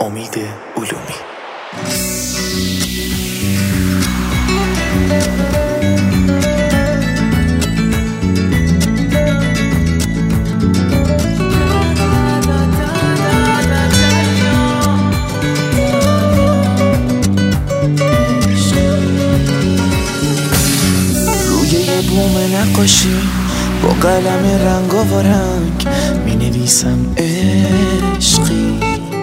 امید علومی. روی یه بوم نقاشی با قلم رنگ و رنگ می نویسم عشقی،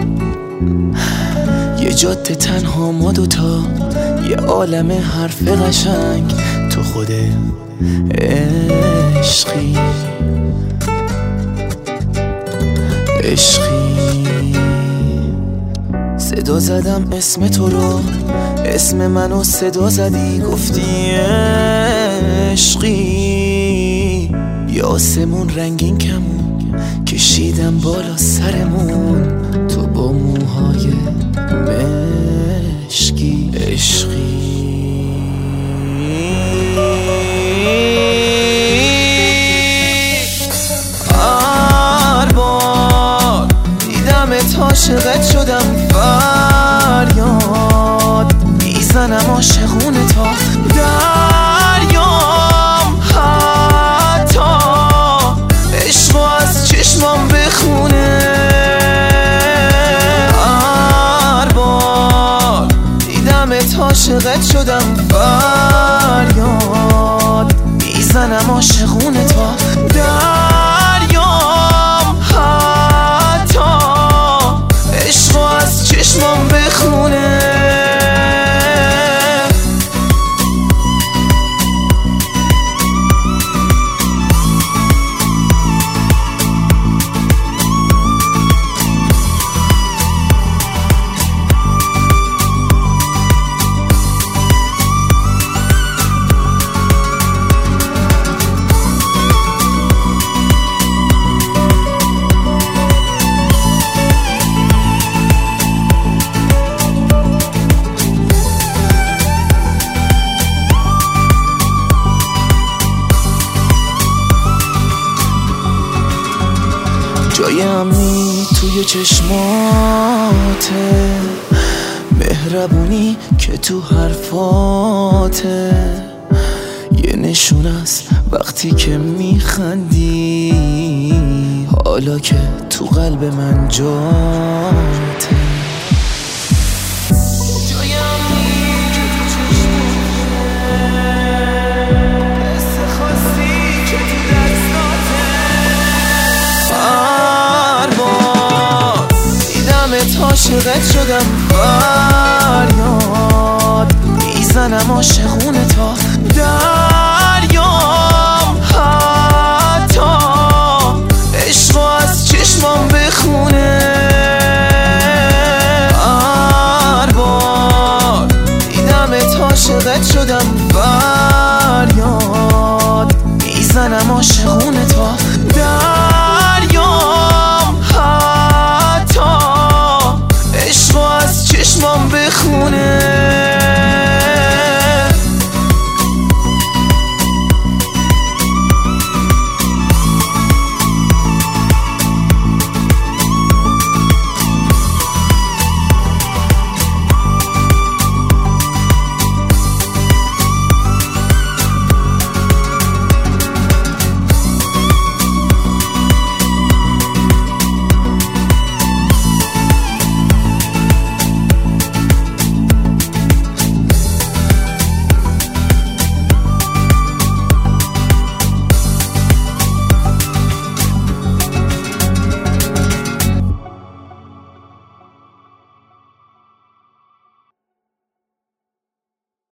یه جاده تنها ما دوتا، یه عالم حرف قشنگ، تو خود عشقی. صدا زدم اسم تو رو، اسم منو صدا زدی، گفتی عشقی. یه آسمون رنگین کمون کشیدم بالا سرمون، تو با موهای مشکی. عشقی هر بار دیدمت عاشقت شدم، فریاد میزنم عاشقونه تا دریام، حتی عشقو از چشمام بخونه. هر بار دیدمت عاشقت شدم، فریاد میزنم عاشقونه تا دریام، حتی عشقو از چشمام بخونه. جای امنی توی چشماته، مهربونی که تو حرفاته، یه نشون است وقتی که میخندی، حالا که تو قلب من جاته. عاشقت شدم، فریاد میزنم عاشقونه تا دریام، حتی عشقو از چشمام بخونه. هر بار دیدمت عاشقت شدم، فریاد میزنم عاشقونه تا